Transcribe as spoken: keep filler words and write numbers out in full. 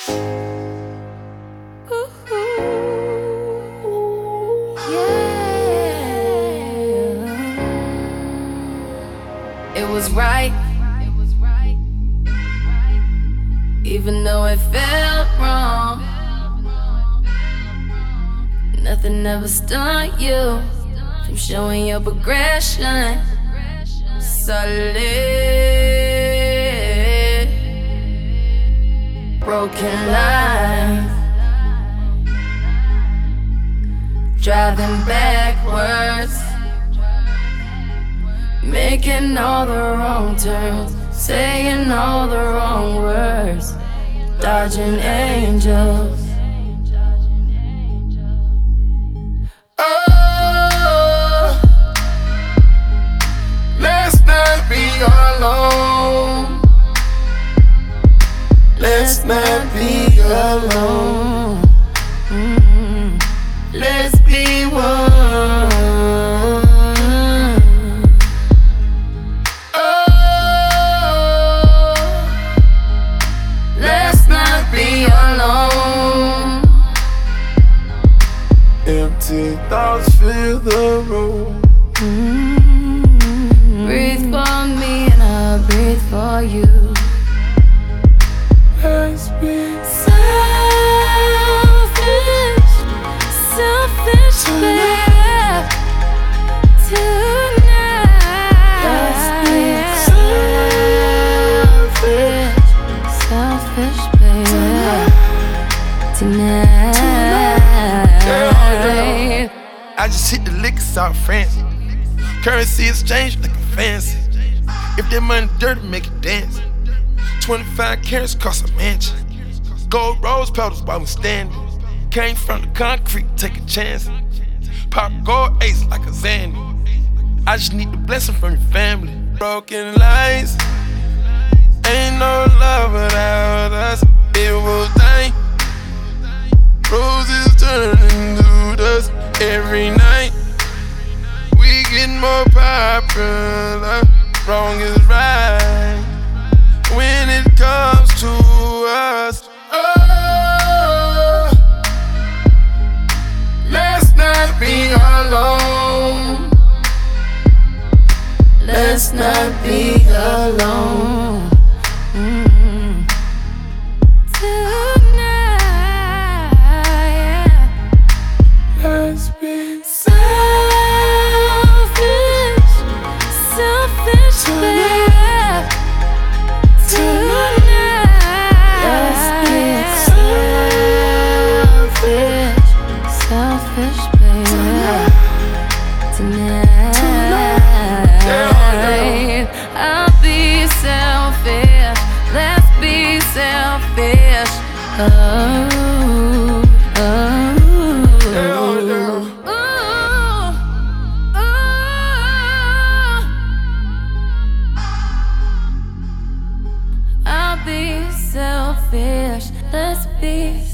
It was right, even though it felt wrong. Nothing ever stopped you from showing your progression. Solid, broken lines, driving backwards, making all the wrong turns, saying all the wrong words, dodging angels. Oh, let's not be alone. Let's not be alone. Mm-hmm. Let's be one. Empty thoughts fill the room. Mm-hmm. Breathe for me and I'll breathe for you. Let's be selfish, selfish, babe. Tonight. Let's be selfish, selfish, babe. Tonight. I just hit the liquor out fancy. Currency exchange looking fancy. If that money dirty, make it dance. twenty-five carats cost a mansion. Gold rose petals while we standing. Came from the concrete, take a chance. Pop gold ace like a Zandy. I just need the blessing from your family. Broken lights, ain't no love without us. It was dying. Roses turning to dust every night. We get more popular. Wrong is right when it comes to us. Oh, let's not be alone. Let's not be alone. Mm-hmm. Let's be selfish, selfish, babe. Tonight. Let's be selfish, selfish, babe. Tonight. Tonight. I'll be selfish. Let's be selfish. Oh, oh. I'll be selfish, let's be